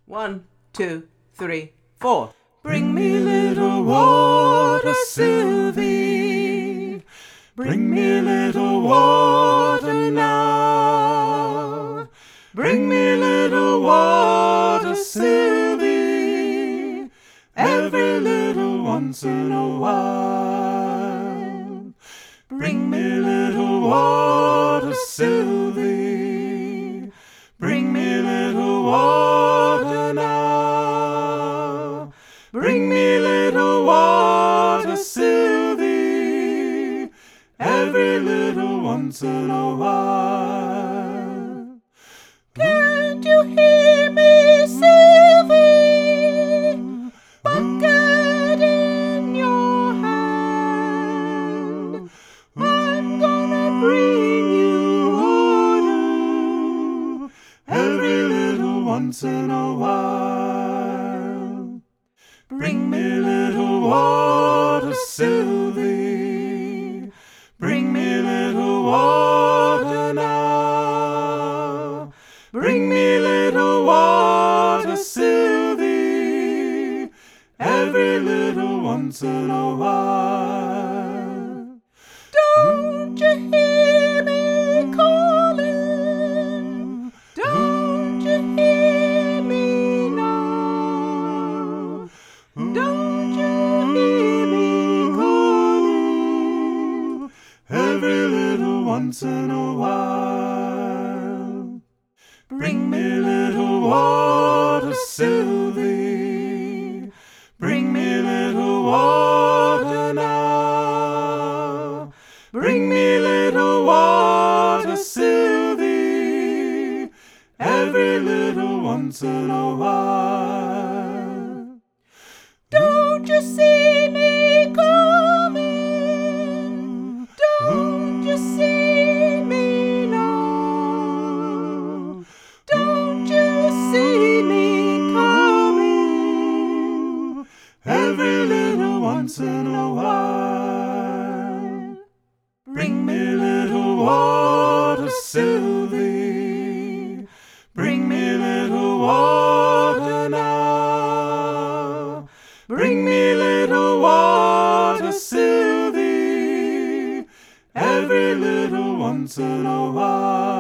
1, 2, 3, 4. Bring me little water, Sylvie. Bring me little water now. Bring me little water, Sylvie. Every little once in a while. Bring me little water, Sylvie. Bring me little water now. Bring me little water, Sylvie. Every little once in a while. Can't you hear me, Sylvie? Bucket in your hand. I'm gonna bring you water every little once in a while. Bring me little water, Sylvie. Bring me little water now. Bring me little water, Sylvie. Every little once in a while. Don't you hear me calling? Don't you hear me now? Don't you hear me calling? Every little once in a while. Bring me little water, Sylvie. Bring me little water now. Bring me little water, Sylvie. Every little once in a while. Don't you see me coming? Don't you see me now? Don't you see me coming? Every little once in a while. Bring me little water, Sylvie. Bring me little water now. Bring me little water, Sylvie. Every little once in a while.